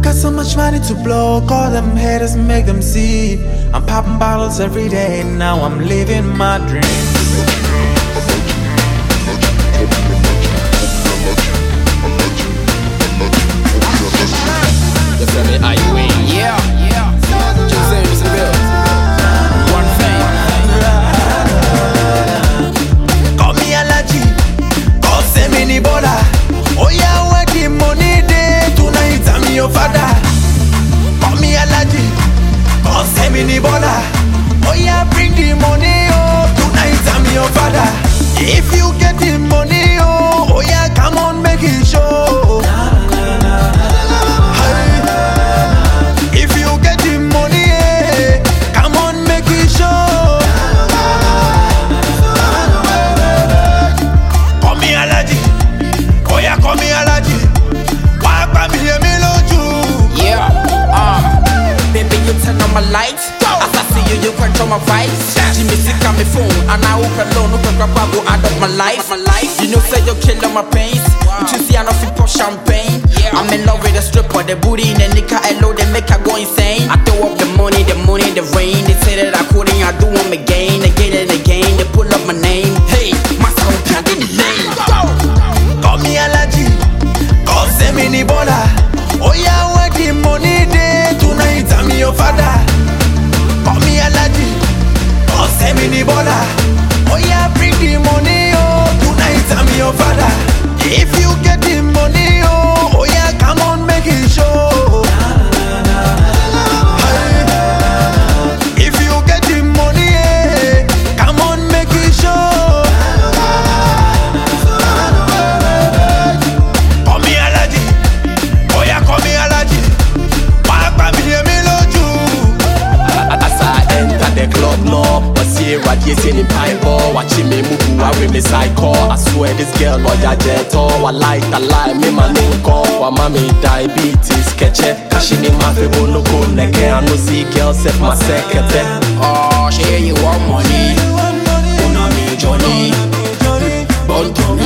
Got so much money to blow, call them haters and make them see. I'm popping bottles every day, now I'm living my dreams. You tell me how you win. Yeah. Just say it's real. One thing. Call me Alaji, call Semini Bola. Oh yeah, where the money day tonight I'm your father. Call me Alaji, call Semini Bola. Oh yeah, bring the money, oh tonight I'm your father. If you get the money, oh yeah, come on, make it show. If you get the money, come on, make it show. Call me Alaji, oh yeah, call me Alaji. Why me hear me loju? Yeah. Baby, you turn on my lights. As I see you, you control my vibes. Jimmy sick on my phone, and I hope alone, no can grab go out of my life. You know, say you kill all my pains. But you see, I don't feel pour champagne. I'm in love with the stripper, the booty in the nika, hello, they make her go insane. I throw up the money, the rain. They say that I couldn't, I do them again and again. They pull up my name. Hey, my sound can't in the lane. Call me Alaji, call Semini Bola. Oh yeah, where the money day tonight I'm your father. Call me Alaji, call Semini Bola. Oh yeah, bring the money, oh tonight I'm your father. If you get the money, oh yeah, come on, make it show. If you get the money, come on, make it show. Call me Alaji, oh yeah, call me Alaji. Why me hear me loju? As I enter the club now, what's here radiating in pipe or watching me move, I with me psycho. I swear this girl no jet or I like the lie, me man no call. Wa mommy diabetes, catch it, cashing in my favor no go neke. I no see girl set my secretary. Oh, share you want money. Una me Johnny. Bon to